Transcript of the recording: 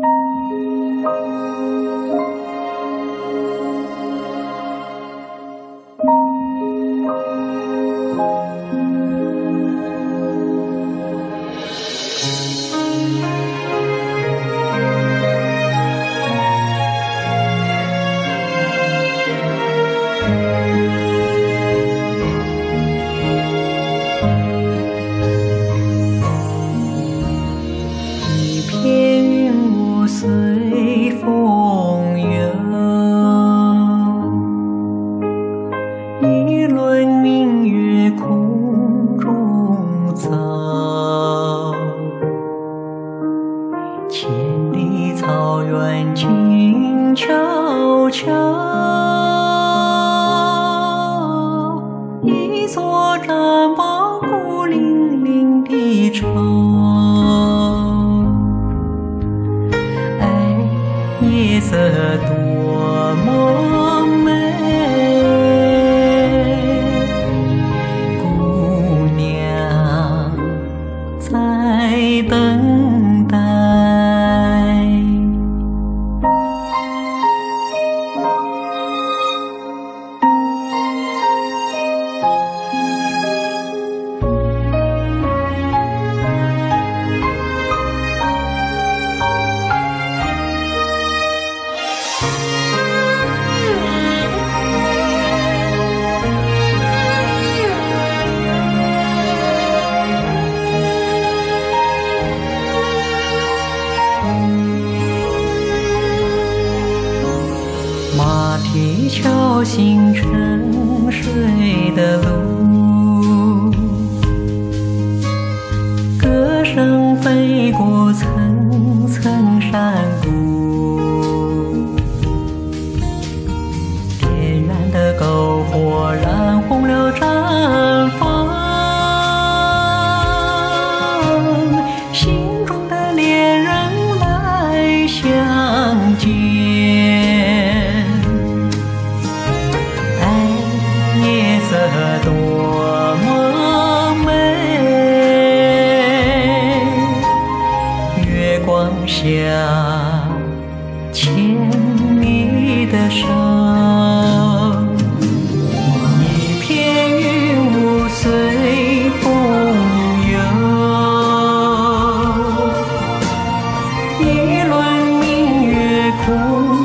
一片云雾随风游，一轮明月空中走。千里草原静悄悄，一座毡房孤零零地愁。夜色多么美，姑娘在等待。马蹄敲醒沉睡的鹿，歌声飞过层层山谷。点燃的篝火燃红了毡房，心中的恋人来相见。夜色多么美，月光下牵你的手，一片云雾随风游，一轮明月空